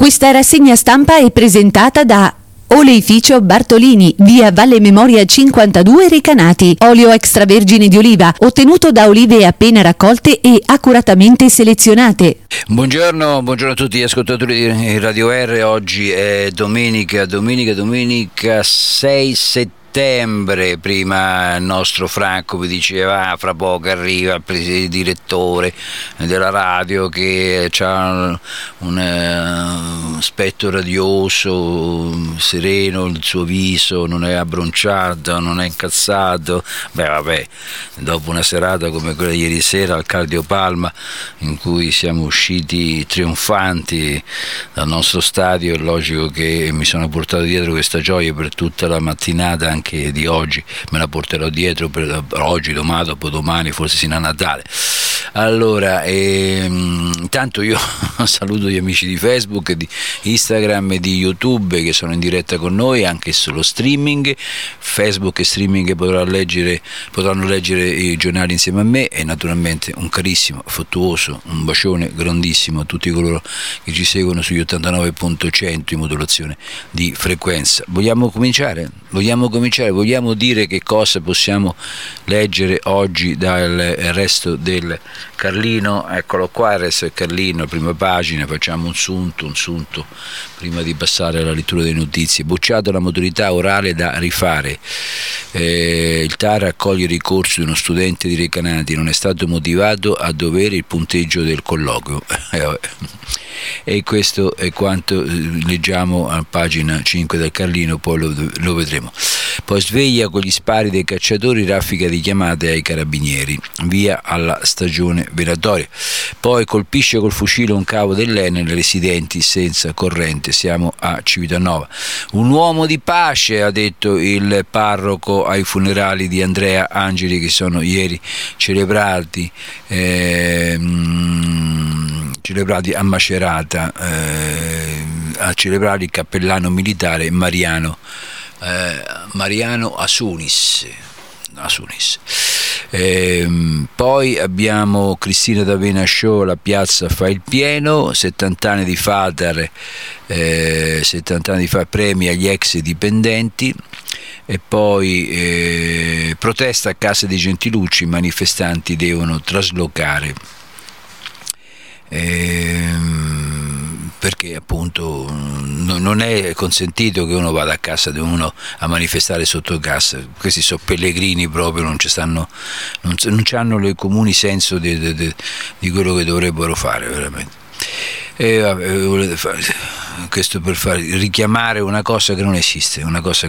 Questa rassegna stampa è presentata da Oleificio Bartolini, via Valle Memoria 52 Recanati. Olio extravergine di oliva, ottenuto da olive appena raccolte e accuratamente selezionate. Buongiorno a tutti gli ascoltatori di Radio R. Oggi è domenica 6 settembre. Prima il nostro Franco vi diceva fra poco arriva il direttore della radio che ha un aspetto radioso, sereno, il suo viso non è abbronciato, non è incazzato. Vabbè, dopo una serata come quella di ieri sera al Cardiopalma, in cui siamo usciti trionfanti dal nostro stadio, è logico che mi sono portato dietro questa gioia per tutta la mattinata anche di oggi, me la porterò dietro per oggi, domani, dopodomani, forse sino a Natale. Allora, intanto io saluto gli amici di Facebook, di Instagram e di YouTube che sono in diretta con noi anche sullo streaming. Facebook e streaming potranno leggere i giornali insieme a me, e naturalmente un carissimo, affettuoso, un bacione grandissimo a tutti coloro che ci seguono sugli 89.100 in modulazione di frequenza. Vogliamo cominciare? Vogliamo dire che cosa possiamo leggere oggi dal resto del Carlino? Eccolo qua, il resto del Carlino, prima pagina. Facciamo un sunto prima di passare alla lettura delle notizie. Bocciata la maturità orale da rifare. Il TAR accoglie il ricorso di uno studente di Recanati, non è stato motivato a dovere il punteggio del colloquio. E questo è quanto leggiamo a pagina 5 del Carlino, poi lo vedremo. Poi sveglia con gli spari dei cacciatori, raffica di chiamate ai carabinieri, via alla stagione venatoria. Poi colpisce col fucile un cavo dell'Enel, residenti senza corrente, siamo a Civitanova. Un uomo di pace, ha detto il parroco ai funerali di Andrea Angeli che sono ieri celebrati a Macerata, a celebrare il cappellano militare Mariano Asunis. Poi abbiamo Cristina D'Avena Show, la piazza fa il pieno, 70 anni di Fatar, premi agli ex dipendenti. E poi protesta a casa dei Gentilucci, i manifestanti devono traslocare. Perché appunto non è consentito che uno vada a casa di uno a manifestare sotto casa. Questi sono pellegrini proprio, non hanno il comune senso di quello che dovrebbero fare veramente. Volete fare questo per richiamare una cosa che non esiste.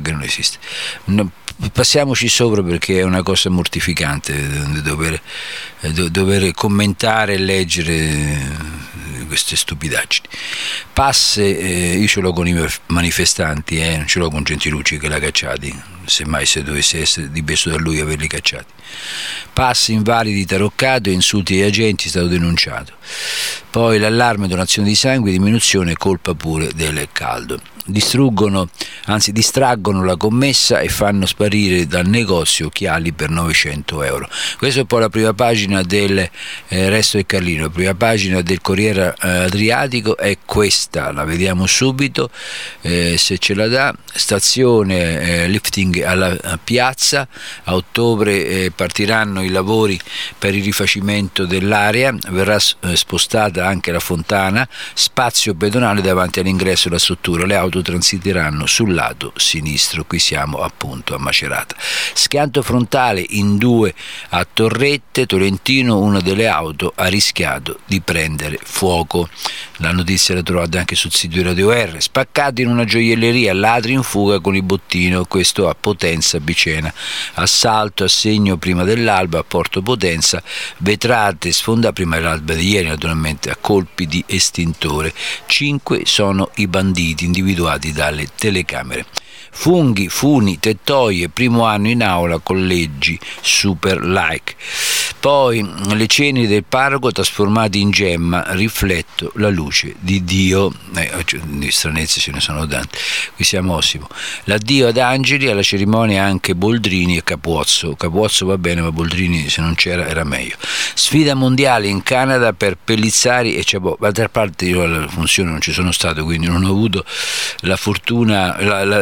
Passiamoci sopra, perché è una cosa mortificante dover commentare e leggere queste stupidaggini. Io ce l'ho con i manifestanti, non ce l'ho con Gentilucci che l'ha cacciati, semmai se dovesse essere dipeso da lui averli cacciati. Passi invalidi taroccato e insulti agli agenti, è stato denunciato. Poi l'allarme, donazione di sangue, diminuzione, colpa pure del caldo. Distraggono la commessa e fanno sparire dal negozio occhiali per 900 euro. Questa è poi la prima pagina del resto del Carlino. La prima pagina del Corriere Adriatico è questa, la vediamo subito, se ce la dà. Stazione lifting alla piazza, a ottobre partiranno i lavori per il rifacimento dell'area, verrà spostata anche la fontana, spazio pedonale davanti all'ingresso della struttura, le auto transiteranno sul lato sinistro. Qui siamo appunto a Macerata. Schianto frontale in 2 a Torrette, Tolentino, una delle auto ha rischiato di prendere fuoco. La notizia la trovate anche sul sito di Radio R. Spaccato in una gioielleria, ladri in fuga con il bottino, questo a Potenza Bicena. Assalto a segno prima dell'alba a Porto Potenza, vetrate sfondate prima dell'alba di ieri naturalmente a colpi di estintore. 5 sono i banditi individuati dalle telecamere. funghi, funi, tettoie, primo anno in aula, collegi, super like. Poi le ceneri del parroco trasformate in gemma, rifletto la luce di Dio. Di stranezze ce ne sono tante, qui siamo Ossimo. L'addio ad Angeli, alla cerimonia anche Boldrini e Capuozzo va bene, ma Boldrini se non c'era era meglio. Sfida mondiale in Canada per Pellizzari e Ciabò. D'altra parte io alla funzione non ci sono stato, quindi non ho avuto la fortuna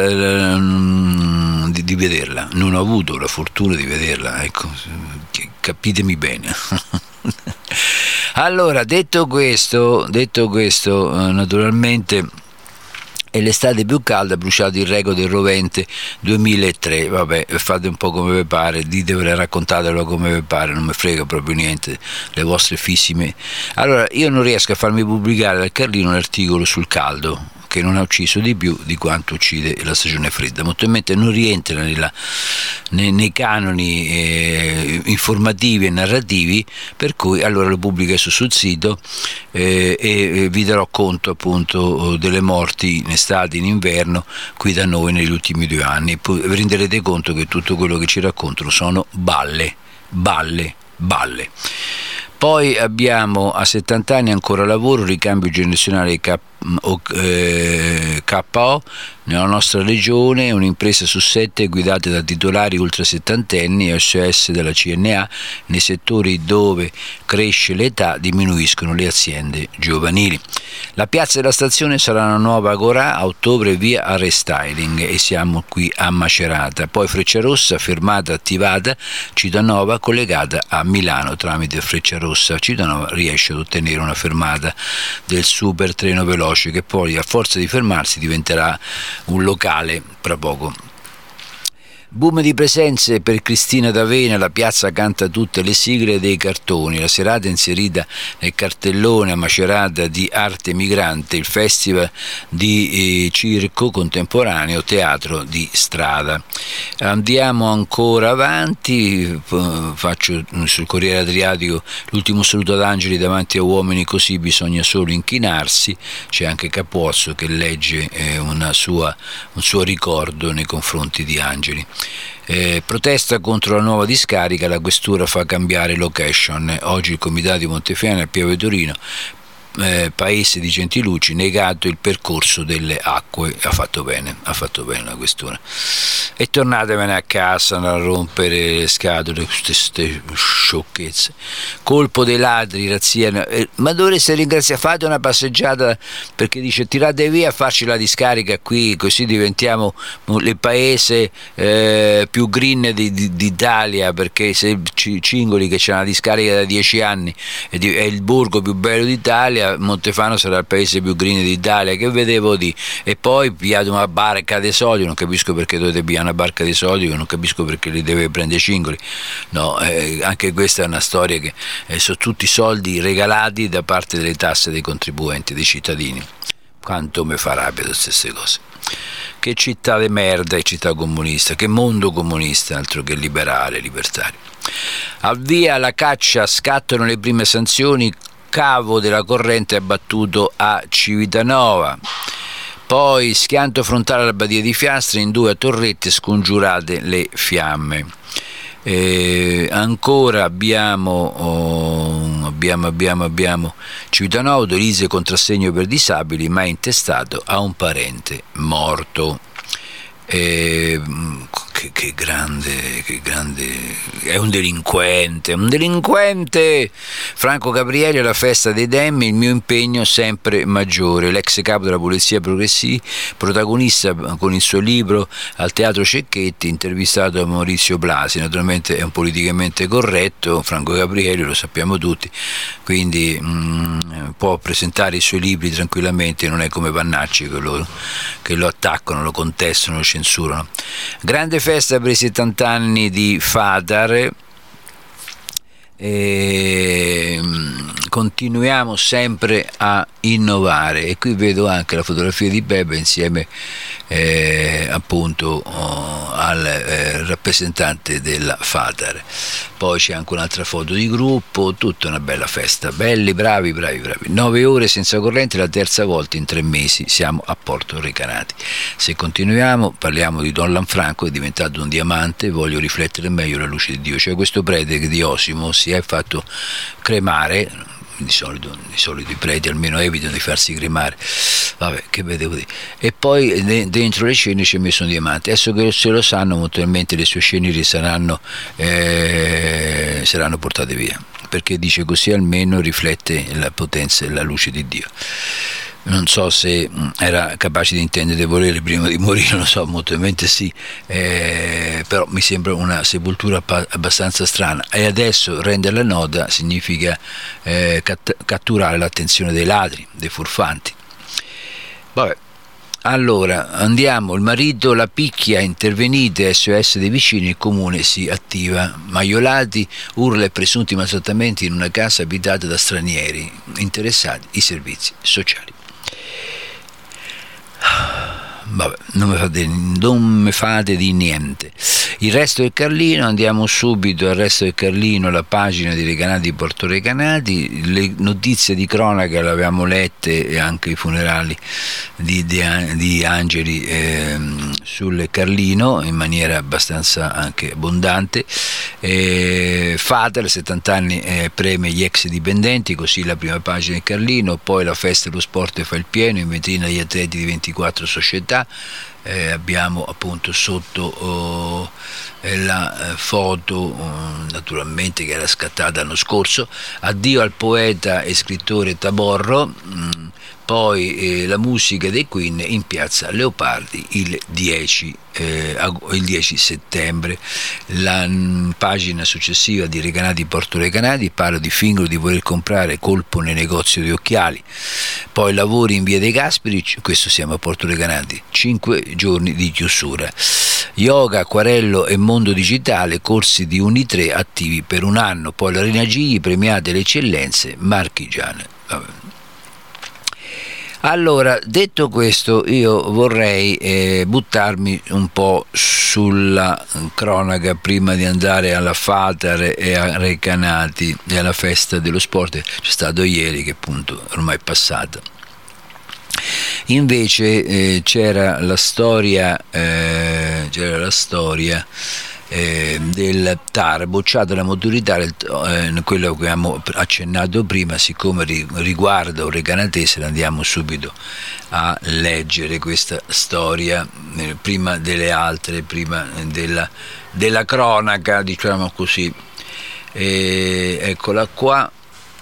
di vederla, non ho avuto la fortuna di vederla, ecco, capitemi bene. Allora, detto questo, naturalmente è l'estate più calda, bruciato il record del rovente 2003. Vabbè, fate un po' come vi pare, ditevela, raccontatelo come vi pare, non mi frega proprio niente le vostre fissime. Allora, io non riesco a farmi pubblicare dal Carlino l'articolo sul caldo, che non ha ucciso di più di quanto uccide la stagione fredda. Molto in mente non rientra nei canoni informativi e narrativi, per cui allora lo pubblica sul sito e vi darò conto appunto delle morti in estate, in inverno qui da noi negli ultimi 2 anni. Poi vi renderete conto che tutto quello che ci raccontano sono balle. Poi abbiamo a 70 anni ancora lavoro, ricambio generazionale KO nella nostra regione, un'impresa su 7 guidate da titolari ultra settantenni, SOS della CNA, nei settori dove cresce l'età diminuiscono le aziende giovanili. La piazza della stazione sarà una nuova Agorà, a ottobre via a restyling e siamo qui a Macerata. Poi Frecciarossa, fermata attivata, Citanova collegata a Milano tramite Frecciarossa. Citanova riesce ad ottenere una fermata del super treno veloce che poi a forza di fermarsi diventerà un locale tra poco. Boom di presenze per Cristina D'Avena, la piazza canta tutte le sigle dei cartoni, la serata inserita nel cartellone a Macerata di Arte Migrante, il festival di circo contemporaneo, teatro di strada. Andiamo ancora avanti, faccio sul Corriere Adriatico l'ultimo saluto ad Angeli, davanti a uomini così bisogna solo inchinarsi, c'è anche Capuozzo che legge un suo ricordo nei confronti di Angeli. Protesta contro la nuova discarica, la questura fa cambiare location. Oggi il comitato di Montefiane a Pieve Torino, paese di Gentiluci, negato il percorso delle acque. Ha fatto bene la questura. E tornatevene a casa a rompere le scatole, queste sciocchezze. Colpo dei ladri, razzia. Ma dovreste ringraziare, fate una passeggiata, perché dice tirate via a farci la discarica qui, così diventiamo il paese più green d'Italia, perché se Cingoli, che c'è una discarica da 10 anni, è il borgo più bello d'Italia, Montefano sarà il paese più green d'Italia, che vedevo di. E poi pigliate una barca di soldi, non capisco perché dovete pigliare una barca di soldi, non capisco perché li deve prendere Cingoli. No, anche questa è una storia che sono tutti soldi regalati da parte delle tasse dei contribuenti, dei cittadini. Quanto mi fa rabbia queste cose. Che città di merda è città comunista, che mondo comunista, altro che liberale, libertario. Avvia la caccia, scattano le prime sanzioni, cavo della corrente abbattuto a Civitanova. Poi schianto frontale alla Badia di Fiastre, in 2 torrette scongiurate le fiamme. Ancora abbiamo Civitanova, autorizza contrassegno per disabili, ma è intestato a un parente morto. Che grande, è un delinquente. Franco Gabrielli alla festa dei Demmi, il mio impegno sempre maggiore, l'ex capo della polizia progressiva, protagonista con il suo libro al Teatro Cecchetti, intervistato da Maurizio Blasi. Naturalmente è un politicamente corretto Franco Gabrielli, lo sappiamo tutti, quindi può presentare i suoi libri tranquillamente, non è come Vannacci che lo attaccano, lo contestano, lo censurano. Grande festa per i 70 anni di Fadar, continuiamo sempre a innovare, e qui vedo anche la fotografia di Bebe insieme appunto al rappresentante della FATAR. Poi c'è anche un'altra foto di gruppo, tutta una bella festa, belli, bravi. 9 ore senza corrente, la terza volta in 3 mesi, siamo a Porto Recanati. Se continuiamo, parliamo di Don Lanfranco, è diventato un diamante, voglio riflettere meglio la luce di Dio. Cioè questo prete di Osimo si è fatto cremare, di solito i preti almeno evitano di farsi cremare, vabbè, che vedevo dire. E poi dentro le ceneri ci ha messo un diamante. Adesso che se lo sanno, molto probabilmente le sue ceneri saranno portate via, perché dice così almeno riflette la potenza e la luce di Dio. Non so se era capace di intendere e volere prima di morire, non so, molto probabilmente sì, però mi sembra una sepoltura abbastanza strana. E adesso rendere la nota significa catturare l'attenzione dei ladri, dei furfanti. Vabbè, allora andiamo. Il marito la picchia, intervenite, SOS dei vicini, il comune si attiva. Maiolati, urla e presunti maltrattamenti in una casa abitata da stranieri interessati ai servizi sociali. Vabbè, non mi fate di niente. Il resto del Carlino, andiamo subito al resto del Carlino, la pagina di Recanati Porto Recanati. Le notizie di cronaca le avevamo lette, e anche i funerali di Angeli sul Carlino in maniera abbastanza anche abbondante. FATAR 70 anni premia gli ex dipendenti, così la prima pagina del Carlino. Poi la festa dello sport fa il pieno, in vetrina gli atleti di 24 società. Abbiamo appunto sotto la foto naturalmente che era scattata l'anno scorso. Addio al poeta e scrittore Taborro. Poi la musica dei Queen in piazza Leopardi il 10 settembre. La pagina successiva di Recanati Porto Recanati parla di Fingono di voler comprare colpo nel negozio di occhiali. Poi lavori in via dei Gasperi, questo siamo a Porto Recanati, 5 giorni di chiusura. Yoga, acquarello e mondo digitale, corsi di Uni3 attivi per 1 anno. Poi la Rina Gigli, premiate le eccellenze marchigiane. Vabbè. Allora, detto questo, io vorrei buttarmi un po' sulla cronaca prima di andare alla FATAR e a Recanati e alla festa dello sport. C'è stato ieri, che appunto ormai è passata. Invece c'era la storia del TAR, bocciata la maturità, quello che abbiamo accennato prima. Siccome riguarda un recanatese, andiamo subito a leggere questa storia prima delle altre, prima della cronaca, diciamo così. Eccola qua.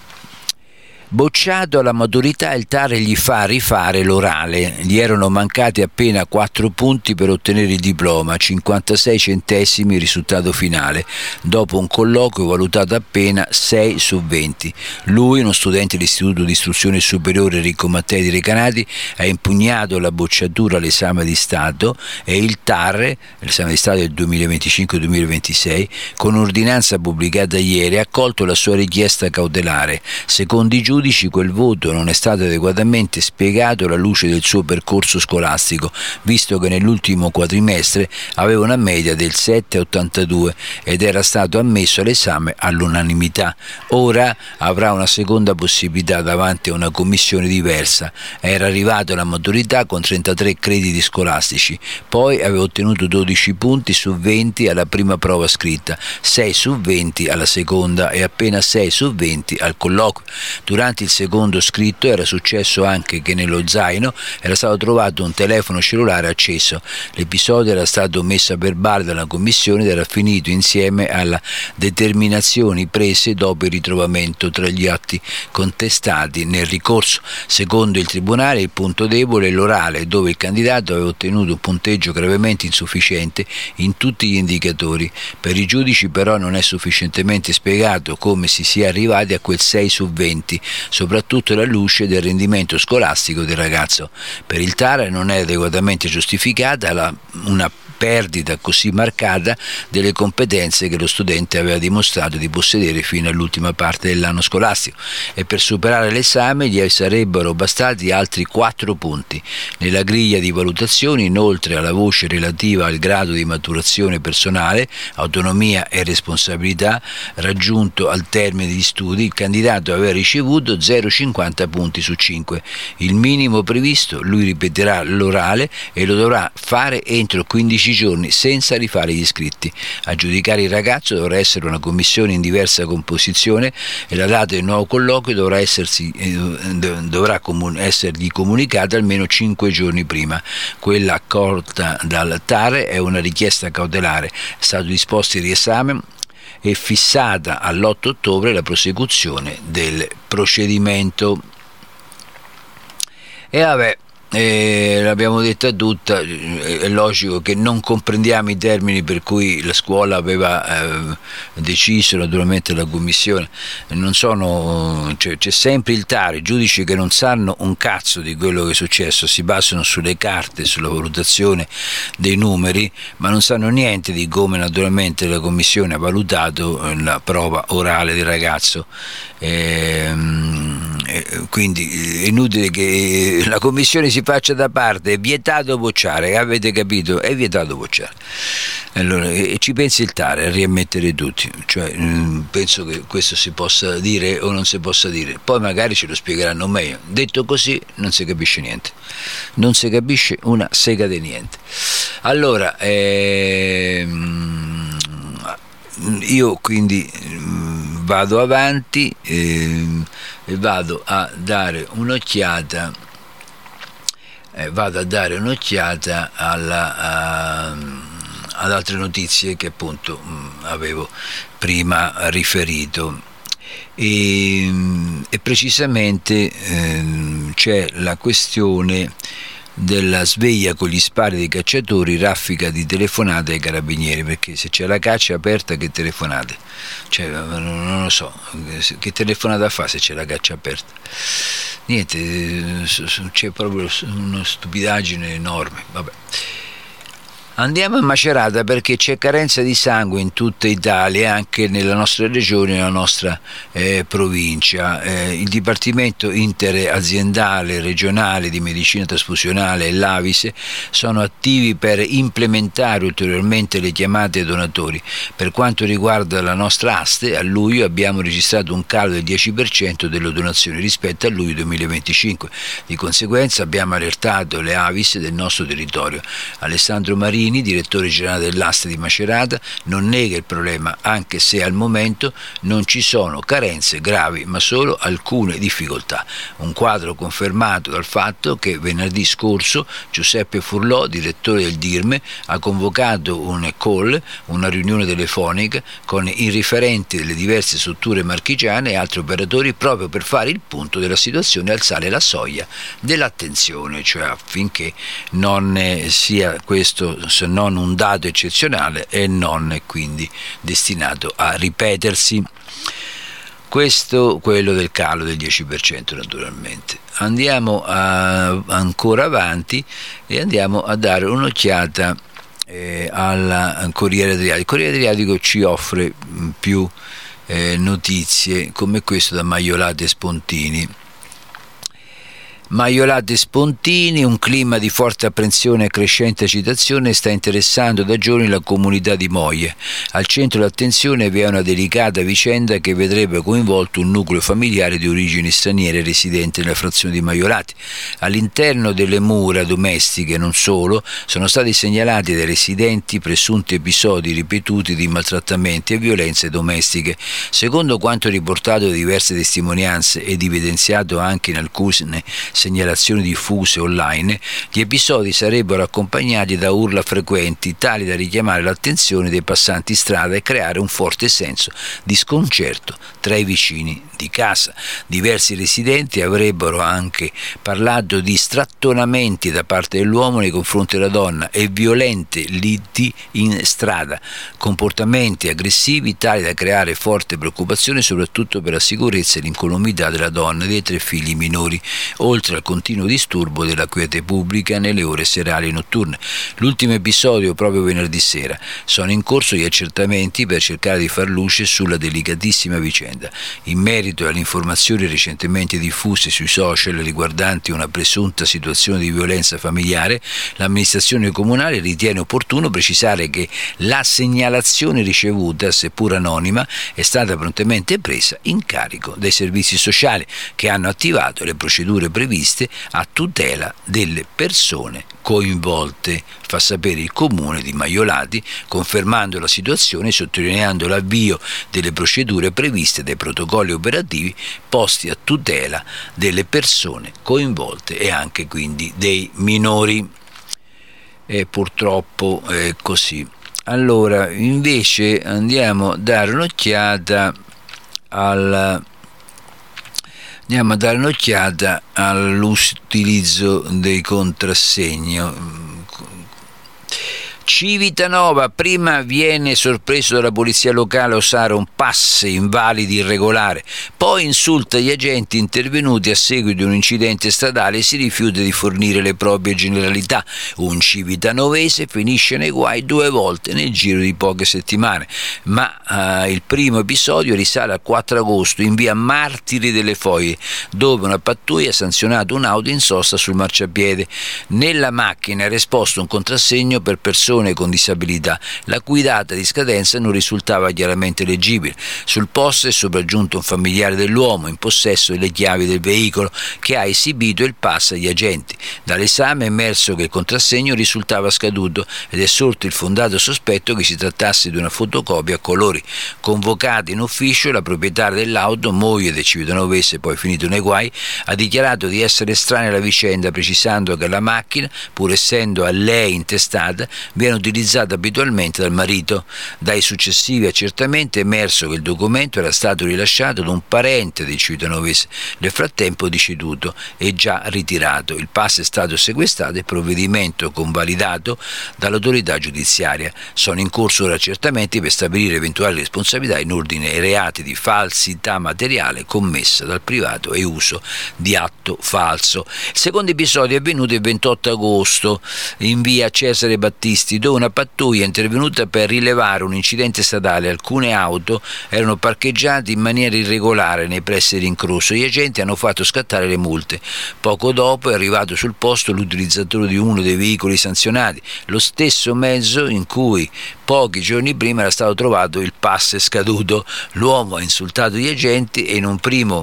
Bocciato alla maturità, il TAR gli fa rifare l'orale. Gli erano mancati appena 4 punti per ottenere il diploma, 56 centesimi il risultato finale, dopo un colloquio valutato appena 6 su 20. Lui, uno studente dell'Istituto di Istruzione Superiore Enrico Mattei di Recanati, ha impugnato la bocciatura all'esame di Stato, e il TAR, l'esame di Stato del 2025-2026, con ordinanza pubblicata ieri, ha accolto la sua richiesta cautelare. Secondo i giudici, quel voto non è stato adeguatamente spiegato alla luce del suo percorso scolastico, visto che nell'ultimo quadrimestre aveva una media del 7,82 ed era stato ammesso all'esame all'unanimità. Ora avrà una seconda possibilità davanti a una commissione diversa. Era arrivato alla maturità con 33 crediti scolastici, poi aveva ottenuto 12 punti su 20 alla prima prova scritta, 6 su 20 alla seconda e appena 6 su 20 al colloquio. Durante il secondo scritto era successo anche che nello zaino era stato trovato un telefono cellulare acceso. L'episodio era stato messo a verbale dalla commissione ed era finito insieme alle determinazioni prese dopo il ritrovamento tra gli atti contestati nel ricorso. Secondo il tribunale, il punto debole è l'orale, dove il candidato aveva ottenuto un punteggio gravemente insufficiente in tutti gli indicatori. Per i giudici però non è sufficientemente spiegato come si sia arrivati a quel 6 su 20, soprattutto alla luce del rendimento scolastico del ragazzo. Per il TAR non è adeguatamente giustificata una perdita così marcata delle competenze che lo studente aveva dimostrato di possedere fino all'ultima parte dell'anno scolastico, e per superare l'esame gli sarebbero bastati altri 4 punti. Nella griglia di valutazioni, inoltre alla voce relativa al grado di maturazione personale, autonomia e responsabilità raggiunto al termine degli studi, il candidato aveva ricevuto 0,50 punti su 5, il minimo previsto. Lui ripeterà l'orale e lo dovrà fare entro 15 giorni senza rifare gli iscritti. A giudicare il ragazzo dovrà essere una commissione in diversa composizione e la data del nuovo colloquio dovrà essergli comunicata almeno 5 giorni prima. Quella accolta dal TAR è una richiesta cautelare. È stato disposto il riesame e fissata all'8 ottobre la prosecuzione del procedimento. E vabbè, l'abbiamo detta tutta. È logico che non comprendiamo i termini per cui la scuola aveva deciso, naturalmente la commissione non sono, c'è sempre il TAR, i giudici che non sanno un cazzo di quello che è successo, si basano sulle carte, sulla valutazione dei numeri, ma non sanno niente di come naturalmente la commissione ha valutato la prova orale del ragazzo. Quindi è inutile che la commissione si faccia da parte. È vietato bocciare, avete capito? È vietato bocciare. Allora, ci pensi il TAR a riammettere tutti, cioè penso che questo si possa dire o non si possa dire, poi magari ce lo spiegheranno meglio. Detto così non si capisce niente, non si capisce una sega di niente. Allora io quindi vado avanti e vado a dare un'occhiata ad altre notizie che appunto avevo prima riferito, e precisamente c'è la questione della sveglia con gli spari dei cacciatori, raffica di telefonate ai carabinieri, perché se c'è la caccia aperta che telefonate? Cioè, non lo so, che telefonata fa se c'è la caccia aperta? Niente, c'è proprio una stupidaggine enorme. Vabbè. Andiamo a Macerata perché c'è carenza di sangue in tutta Italia, anche nella nostra regione e nella nostra provincia. Il Dipartimento Interaziendale Regionale di Medicina Trasfusionale e l'Avise sono attivi per implementare ulteriormente le chiamate ai donatori. Per quanto riguarda la nostra aste, a luglio abbiamo registrato un calo del 10% delle donazioni rispetto a luglio 2025. Di conseguenza abbiamo allertato le Avise del nostro territorio. Alessandro Marini, direttore generale dell'Aste di Macerata, non nega il problema, anche se al momento non ci sono carenze gravi, ma solo alcune difficoltà. Un quadro confermato dal fatto che venerdì scorso Giuseppe Furlò, direttore del DIRME, ha convocato una riunione telefonica con i riferenti delle diverse strutture marchigiane e altri operatori proprio per fare il punto della situazione e alzare la soglia dell'attenzione, cioè affinché non sia questo se non un dato eccezionale e non quindi destinato a ripetersi. Questo, quello del calo del 10% naturalmente. Andiamo ancora avanti e andiamo a dare un'occhiata al Corriere Adriatico. Il Corriere Adriatico ci offre più notizie come questo da Maiolate e Spontini. Maiolate e Spontini, un clima di forte apprensione e crescente agitazione sta interessando da giorni la comunità di Moie. Al centro dell'attenzione vi è una delicata vicenda che vedrebbe coinvolto un nucleo familiare di origini straniere residente nella frazione di Maiolate. All'interno delle mura domestiche, non solo, sono stati segnalati dai residenti presunti episodi ripetuti di maltrattamenti e violenze domestiche. Secondo quanto riportato da diverse testimonianze ed evidenziato anche in alcune segnalazioni diffuse online, gli episodi sarebbero accompagnati da urla frequenti tali da richiamare l'attenzione dei passanti strada e creare un forte senso di sconcerto tra i vicini di casa. Diversi residenti avrebbero anche parlato di strattonamenti da parte dell'uomo nei confronti della donna e violente liti in strada, comportamenti aggressivi tali da creare forte preoccupazione soprattutto per la sicurezza e l'incolumità della donna e dei 3 figli minori. Oltre oltre al continuo disturbo della quiete pubblica nelle ore serali e notturne. L'ultimo episodio proprio venerdì sera. Sono in corso gli accertamenti per cercare di far luce sulla delicatissima vicenda. In merito alle informazioni recentemente diffuse sui social riguardanti una presunta situazione di violenza familiare, l'amministrazione comunale ritiene opportuno precisare che la segnalazione ricevuta, seppur anonima, è stata prontamente presa in carico dai servizi sociali, che hanno attivato le procedure previste a tutela delle persone coinvolte, fa sapere il comune di Maiolati, confermando la situazione e sottolineando l'avvio delle procedure previste dai protocolli operativi posti a tutela delle persone coinvolte e anche quindi dei minori. E purtroppo è così. Allora, invece andiamo a dare un'occhiata all'utilizzo dei contrassegno. Civitanova, prima viene sorpreso dalla polizia locale a usare un pass invalidi irregolare, poi insulta gli agenti intervenuti a seguito di un incidente stradale e si rifiuta di fornire le proprie generalità. Un civitanovese finisce nei guai 2 volte nel giro di poche settimane, ma il primo episodio risale al 4 agosto in via Martiri delle Foglie, dove una pattuglia ha sanzionato un'auto in sosta sul marciapiede. Nella macchina era esposto un contrassegno per persone con disabilità, la cui data di scadenza non risultava chiaramente leggibile. Sul posto è sopraggiunto un familiare dell'uomo in possesso delle chiavi del veicolo, che ha esibito il pass agli agenti. Dall'esame è emerso che il contrassegno risultava scaduto ed è sorto il fondato sospetto che si trattasse di una fotocopia a colori. Convocata in ufficio, la proprietaria dell'auto, moglie del civitanovese poi finito nei guai, ha dichiarato di essere estranea alla vicenda, precisando che la macchina, pur essendo a lei intestata, viene utilizzata abitualmente dal marito. Dai successivi accertamenti è emerso che il documento era stato rilasciato da un parente del civitanovese, nel frattempo deceduto e già ritirato. Il pass è stato sequestrato e il provvedimento convalidato dall'autorità giudiziaria. Sono in corso ora accertamenti per stabilire eventuali responsabilità in ordine ai reati di falsità materiale commessa dal privato e uso di atto falso. Il secondo episodio è avvenuto il 28 agosto in via Cesare Battisti, dove una pattuglia è intervenuta per rilevare un incidente stradale. Alcune auto erano parcheggiate in maniera irregolare nei pressi dell'incrocio. Gli agenti hanno fatto scattare le multe. Poco dopo è arrivato sul posto l'utilizzatore di uno dei veicoli sanzionati, lo stesso mezzo in cui pochi giorni prima era stato trovato il pass scaduto. L'uomo ha insultato gli agenti e in un primo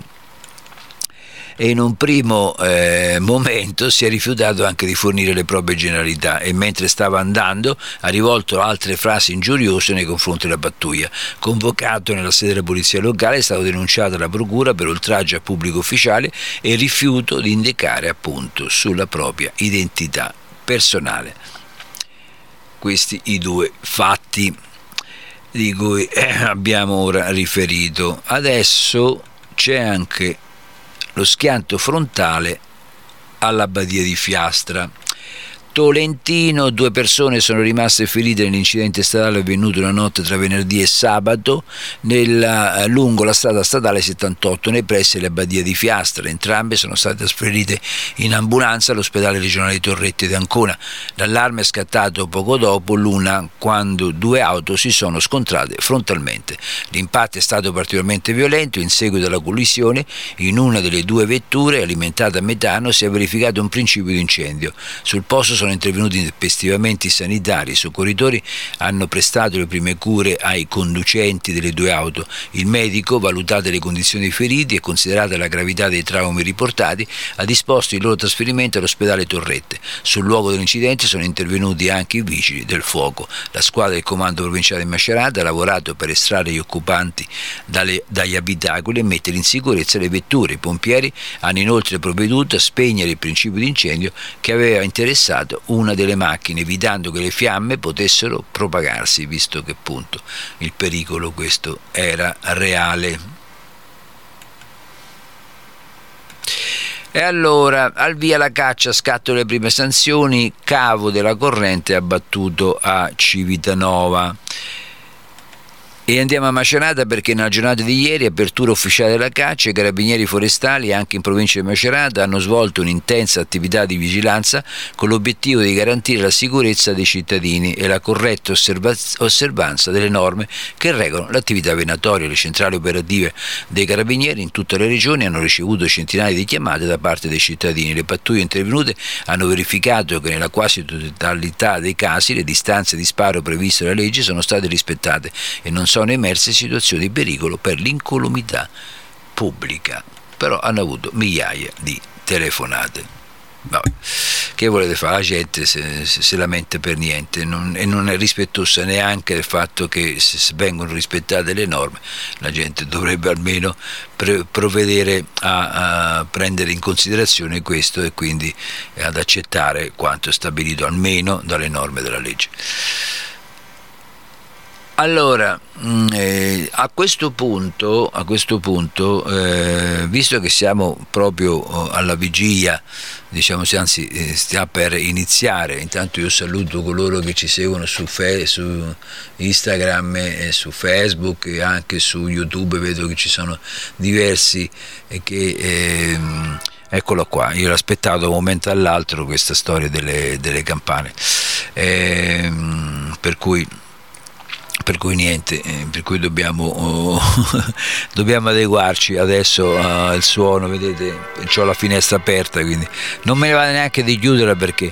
momento si è rifiutato anche di fornire le proprie generalità e mentre stava andando ha rivolto altre frasi ingiuriose nei confronti della pattuglia. Convocato nella sede della polizia locale, è stato denunciato alla procura per oltraggio a pubblico ufficiale e rifiuto di indicare appunto sulla propria identità personale. Questi i 2 fatti di cui abbiamo ora riferito. Adesso c'è anche lo schianto frontale alla Badia di Fiastra. Tolentino, 2 persone sono rimaste ferite nell'incidente stradale avvenuto la notte tra venerdì e sabato lungo la strada statale 78 nei pressi della Badia di Fiastra. Entrambe sono state trasferite in ambulanza all'ospedale regionale di Torrette d'Ancona. L'allarme è scattato poco dopo l'una, quando 2 auto si sono scontrate frontalmente. L'impatto è stato particolarmente violento. In seguito alla collisione, in una delle 2 vetture alimentata a metano si è verificato un principio di incendio. Sul posto sono intervenuti tempestivamente i sanitari. I soccorritori hanno prestato le prime cure ai conducenti delle 2 auto. Il medico, valutate le condizioni dei feriti e considerata la gravità dei traumi riportati, ha disposto il loro trasferimento all'ospedale Torrette. Sul luogo dell'incidente sono intervenuti anche i vigili del fuoco. La squadra del comando provinciale di Macerata ha lavorato per estrarre gli occupanti dagli abitacoli e mettere in sicurezza le vetture. I pompieri hanno inoltre provveduto a spegnere il principio di incendio che aveva interessato una delle macchine, evitando che le fiamme potessero propagarsi, visto che appunto il pericolo questo era reale. E allora, al via la caccia, scatto delle prime sanzioni, cavo della corrente abbattuto a Civitanova. E andiamo a Macerata perché nella giornata di ieri, apertura ufficiale della caccia, i carabinieri forestali anche in provincia di Macerata hanno svolto un'intensa attività di vigilanza con l'obiettivo di garantire la sicurezza dei cittadini e la corretta osservanza delle norme che regolano l'attività venatoria. Le centrali operative dei carabinieri in tutte le regioni hanno ricevuto centinaia di chiamate da parte dei cittadini. Le pattuglie intervenute hanno verificato che nella quasi totalità dei casi le distanze di sparo previste dalla legge sono state rispettate e non sono emerse situazioni di pericolo per l'incolumità pubblica, però hanno avuto migliaia di telefonate. Vabbè. Che volete fare? La gente se lamenta per niente e non è rispettosa neanche del fatto che se vengono rispettate le norme la gente dovrebbe almeno provvedere a prendere in considerazione questo e quindi ad accettare quanto stabilito almeno dalle norme della legge. Allora, a questo punto, visto che siamo proprio alla vigilia, diciamo, anzi sta per iniziare, intanto io saluto coloro che ci seguono su Instagram e su Facebook e anche su YouTube, vedo che ci sono diversi che... Eccolo qua, io l'ho aspettato da un momento all'altro questa storia delle campane, per cui niente, per cui dobbiamo adeguarci adesso al suono. Vedete, ho la finestra aperta, quindi non me ne vado neanche di chiuderla perché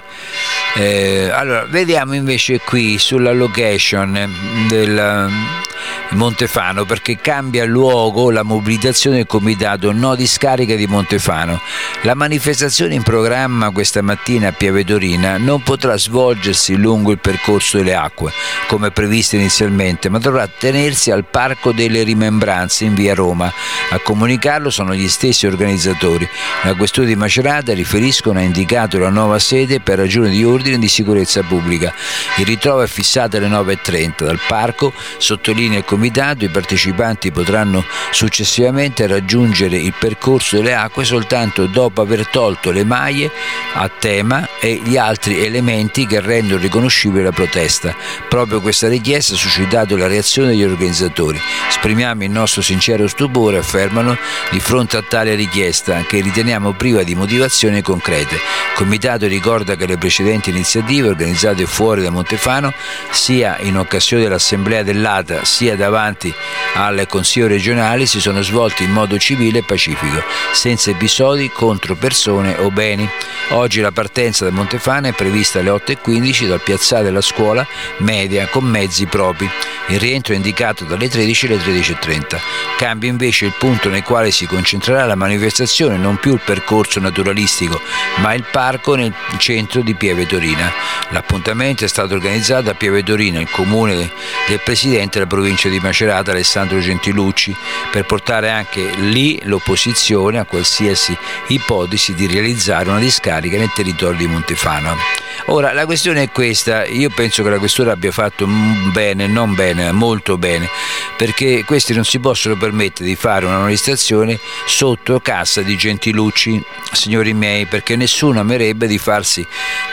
allora vediamo invece qui sulla location del Montefano, perché cambia luogo la mobilitazione del comitato no discarica di Montefano. La manifestazione in programma questa mattina a Pieve Torina non potrà svolgersi lungo il percorso delle acque come previsto inizialmente, ma dovrà tenersi al Parco delle Rimembranze in via Roma. A comunicarlo sono gli stessi organizzatori. La questura di Macerata, riferiscono, ha indicato la nuova sede per ragioni di ordine e di sicurezza pubblica. Il ritrovo è fissato alle 9:30 dal parco, sottolinea il comitato. I partecipanti potranno successivamente raggiungere il percorso delle acque soltanto dopo aver tolto le maglie a tema e gli altri elementi che rendono riconoscibile la protesta. Proprio questa richiesta ha suscitato la reazione degli organizzatori. Esprimiamo il nostro sincero stupore, affermano, di fronte a tale richiesta che riteniamo priva di motivazioni concrete. Il comitato ricorda che le precedenti iniziative organizzate fuori da Montefano, sia in occasione dell'assemblea dell'ATA sia davanti al Consiglio regionale, si sono svolte in modo civile e pacifico, senza episodi contro persone o beni. Oggi la partenza da Montefano è prevista alle 8:15 dal piazzale della scuola media con mezzi propri. Il rientro è indicato dalle 13 alle 13:30. Cambia invece il punto nel quale si concentrerà la manifestazione, non più il percorso naturalistico, ma il parco nel centro di Pieve Torina. L'appuntamento è stato organizzato a Pieve Torina, il comune del presidente della provincia di Macerata, Alessandro Gentilucci, per portare anche lì l'opposizione a qualsiasi ipotesi di realizzare una discarica nel territorio di Montefano. Ora, la questione è questa: io penso che la questura abbia fatto bene, non bene, molto bene, perché questi non si possono permettere di fare una manifestazione sotto casa di Gentilucci, signori miei, perché nessuno amerebbe di fare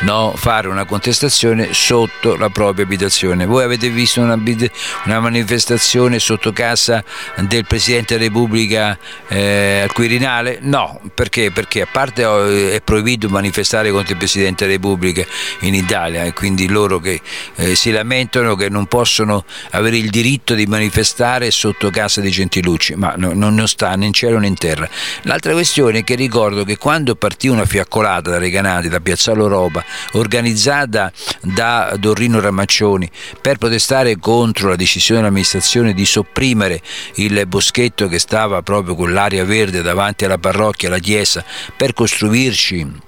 una contestazione sotto la propria abitazione. Voi avete visto una manifestazione sotto casa del Presidente della Repubblica al Quirinale? No, perché? Perché a parte è proibito manifestare contro il Presidente della Repubblica in Italia, e quindi loro che si lamentano che non possono avere il diritto di manifestare sotto casa di Gentilucci, ma non sta né in cielo né in terra. L'altra questione è che ricordo che quando partì una fiaccolata da Recanati, da Piazzale Europa, organizzata da Dorrino Ramaccioni per protestare contro la decisione dell'amministrazione di sopprimere il boschetto che stava proprio con l'area verde davanti alla parrocchia, alla chiesa, per costruirci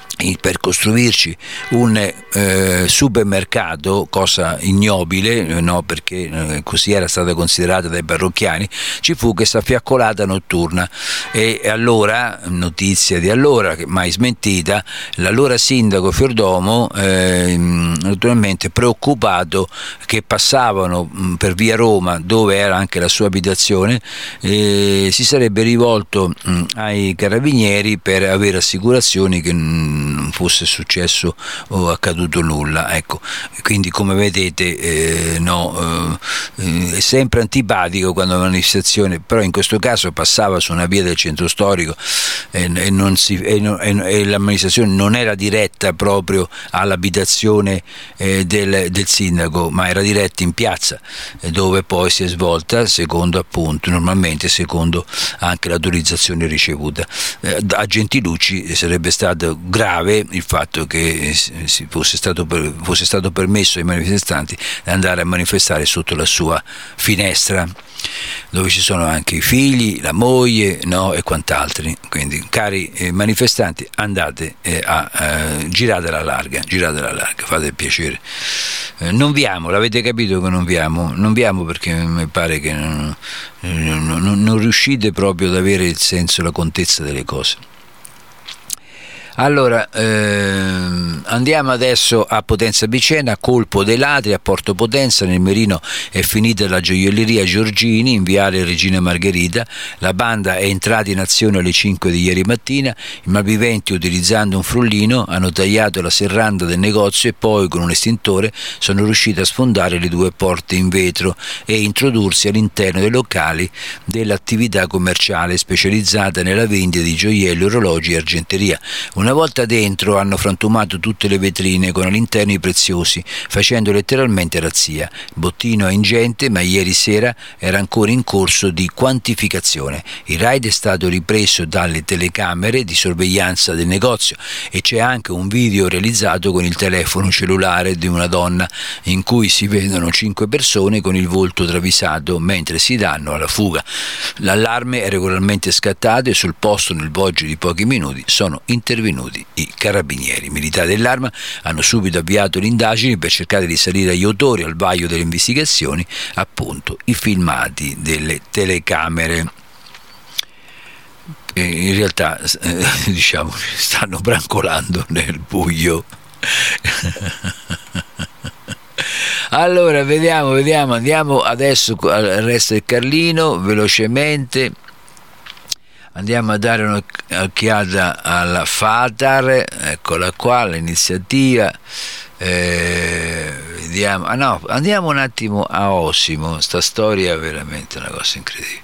un supermercato, cosa ignobile, no, perché così era stata considerata dai parrocchiani, ci fu questa fiaccolata notturna e allora, notizia di allora, che mai smentita, l'allora sindaco Fiordomo, naturalmente preoccupato che passavano per via Roma, dove era anche la sua abitazione, si sarebbe rivolto ai carabinieri per avere assicurazioni che non fosse successo o accaduto nulla, ecco. Quindi, come vedete, è sempre antipatico quando una manifestazione, però in questo caso passava su una via del centro storico e la manifestazione non era diretta proprio all'abitazione del sindaco, ma era diretta in piazza, dove poi si è svolta normalmente secondo anche l'autorizzazione ricevuta. A Gentilucci sarebbe stato grave il fatto che fosse stato permesso ai manifestanti di andare a manifestare sotto la sua finestra, dove ci sono anche i figli, la moglie, e quant'altri. Quindi, cari manifestanti, andate girate alla larga, fate il piacere. Non viamo, l'avete capito che non viamo perché mi pare che non riuscite proprio ad avere il senso e la contezza delle cose. Allora, andiamo adesso a Potenza Picena, colpo dei ladri a Porto Potenza, nel Merino è finita la gioielleria Giorgini in viale Regina Margherita, la banda è entrata in azione alle 5 di ieri mattina, i malviventi utilizzando un frullino hanno tagliato la serranda del negozio e poi con un estintore sono riusciti a sfondare le due porte in vetro e introdursi all'interno dei locali dell'attività commerciale specializzata nella vendita di gioielli, orologi e argenteria. Una volta dentro hanno frantumato tutte le vetrine con all'interno i preziosi, facendo letteralmente razzia. Il bottino è ingente, ma ieri sera era ancora in corso di quantificazione. Il raid è stato ripreso dalle telecamere di sorveglianza del negozio e c'è anche un video realizzato con il telefono cellulare di una donna in cui si vedono 5 persone con il volto travisato mentre si danno alla fuga. L'allarme è regolarmente scattato e sul posto nel volgere di pochi minuti sono intervenuti i carabinieri. I militari dell'Arma hanno subito avviato le indagini per cercare di salire agli autori al vaglio delle investigazioni, appunto i filmati delle telecamere. In realtà stanno brancolando nel buio. Allora vediamo, andiamo adesso al resto del Carlino velocemente. Andiamo a dare un'occhiata alla FATAR, eccola qua, l'iniziativa. Vediamo. Andiamo un attimo a Osimo, sta storia è veramente una cosa incredibile.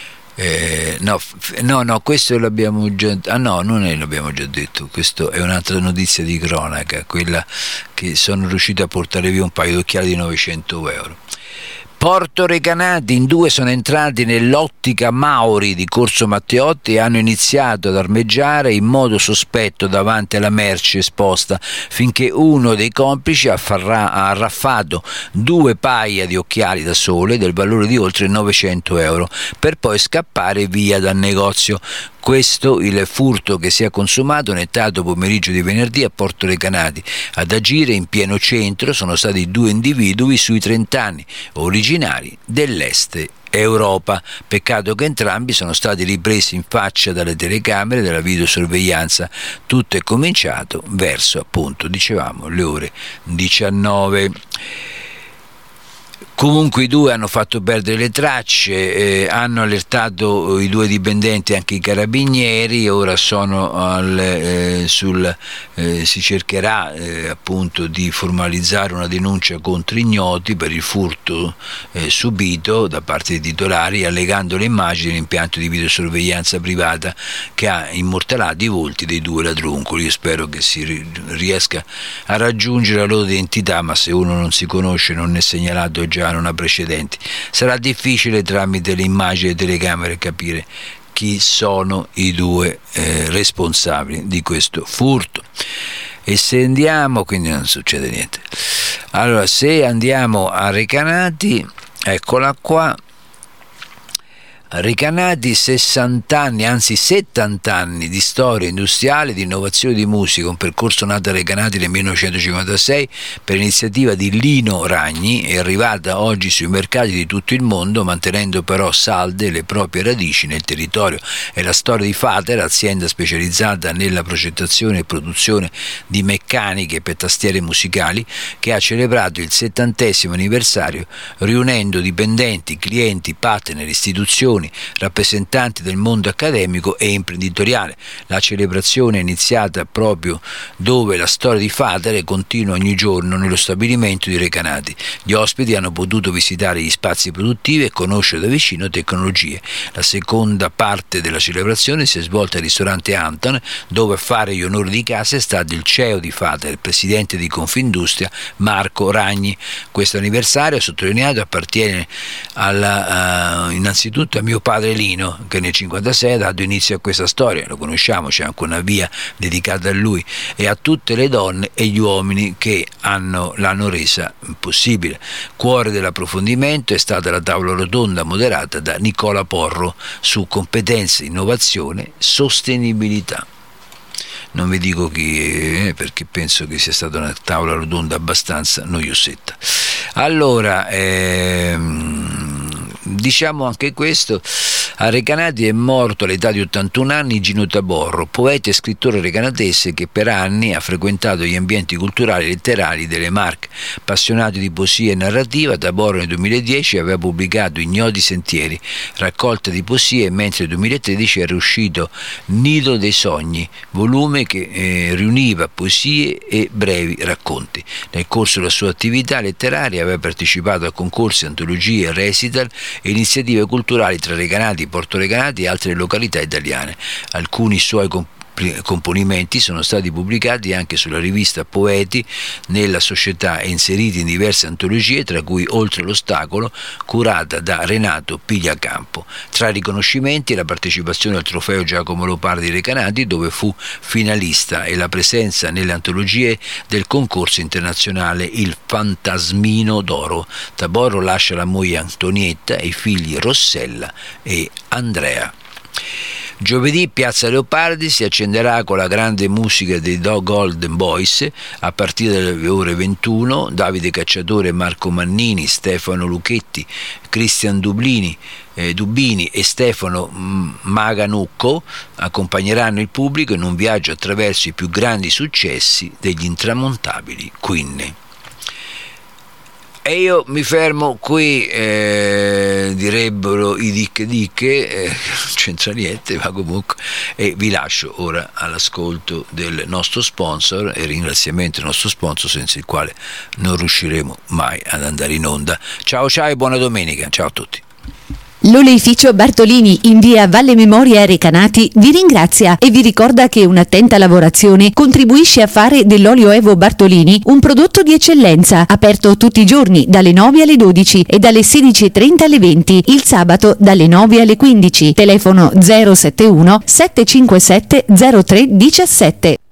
Questo l'abbiamo già. L'abbiamo già detto. Questo è un'altra notizia di cronaca, quella che sono riuscito a portare via un paio d'occhiali di 900 euro. Porto Recanati, in 2 sono entrati nell'ottica Mauri di Corso Matteotti e hanno iniziato ad armeggiare in modo sospetto davanti alla merce esposta finché uno dei complici ha arraffato 2 paia di occhiali da sole del valore di oltre 900 euro per poi scappare via dal negozio. Questo il furto che si è consumato nel tardo pomeriggio di venerdì a Porto Recanati. Ad agire in pieno centro sono stati 2 individui sui 30 anni, originari dell'est Europa. Peccato che entrambi sono stati ripresi in faccia dalle telecamere della videosorveglianza. Tutto è cominciato verso, appunto, dicevamo, le ore 19. Comunque i 2 hanno fatto perdere le tracce, hanno allertato i 2 dipendenti, anche i carabinieri, ora sono si cercherà appunto di formalizzare una denuncia contro ignoti per il furto subito da parte dei titolari, allegando le immagini dell'impianto di videosorveglianza privata che ha immortalato i volti dei 2 ladruncoli. Io spero che si riesca a raggiungere la loro identità, ma se uno non si conosce, non è segnalato già, non ha precedenti, sarà difficile tramite le immagini delle telecamere capire chi sono i 2 responsabili di questo furto. E se andiamo, quindi non succede niente. Allora, se andiamo a Recanati, eccola qua. Recanati, 60 anni, anzi 70 anni di storia industriale, di innovazione di musica, un percorso nato a Recanati nel 1956 per iniziativa di Lino Ragni, è arrivata oggi sui mercati di tutto il mondo, mantenendo però salde le proprie radici nel territorio. È la storia di FATAR, azienda specializzata nella progettazione e produzione di meccaniche per tastiere musicali, che ha celebrato il 70° anniversario riunendo dipendenti, clienti, partner, istituzioni, istituzioni, rappresentanti del mondo accademico e imprenditoriale. La celebrazione è iniziata proprio dove la storia di Fatere continua ogni giorno, nello stabilimento di Recanati. Gli ospiti hanno potuto visitare gli spazi produttivi e conoscere da vicino tecnologie. La seconda parte della celebrazione si è svolta al ristorante Anton, dove a fare gli onori di casa è stato il CEO di Fatere, il presidente di Confindustria Marco Ragni. Questo anniversario, sottolineato, appartiene innanzitutto a mio padre Lino, che nel 1956 ha dato inizio a questa storia, lo conosciamo, c'è anche una via dedicata a lui, e a tutte le donne e gli uomini che l'hanno resa possibile. Cuore dell'approfondimento è stata la tavola rotonda moderata da Nicola Porro su competenze, innovazione, sostenibilità. Non vi dico chi, perché penso che sia stata una tavola rotonda abbastanza noiosetta. Allora, diciamo anche questo: a Recanati è morto all'età di 81 anni Gino Taborro, poeta e scrittore recanatese che per anni ha frequentato gli ambienti culturali e letterari delle Marche. Appassionato di poesia e narrativa, Taborro nel 2010 aveva pubblicato Ignoti Sentieri, raccolta di poesie, mentre nel 2013 era uscito Nido dei Sogni, volume che riuniva poesie e brevi racconti. Nel corso della sua attività letteraria aveva partecipato a concorsi, antologie, recital e iniziative culturali tra Recanati, Porto Recanati e altre località italiane. Alcuni suoi componimenti sono stati pubblicati anche sulla rivista Poeti nella società e inseriti in diverse antologie, tra cui Oltre l'ostacolo, curata da Renato Pigliacampo. Tra i riconoscimenti la partecipazione al trofeo Giacomo Leopardi Recanati, dove fu finalista, e la presenza nelle antologie del concorso internazionale Il Fantasmino d'Oro. Taborro lascia la moglie Antonietta e i figli Rossella e Andrea. Giovedì Piazza Leopardi si accenderà con la grande musica dei Golden Boys a partire dalle ore 21. Davide Cacciatore, Marco Mannini, Stefano Lucchetti, Cristian Dubini e Stefano Maganucco accompagneranno il pubblico in un viaggio attraverso i più grandi successi degli intramontabili Queen. E io mi fermo qui, direbbero i non c'entra niente, ma comunque, e vi lascio ora all'ascolto del nostro sponsor e ringraziamento del nostro sponsor, senza il quale non riusciremo mai ad andare in onda. Ciao e buona domenica, ciao a tutti. L'oleificio Bartolini in via Valle Memoria Recanati vi ringrazia e vi ricorda che un'attenta lavorazione contribuisce a fare dell'olio Evo Bartolini un prodotto di eccellenza, aperto tutti i giorni dalle 9 alle 12 e dalle 16:30 alle 20, il sabato dalle 9 alle 15. Telefono 071 757 0317.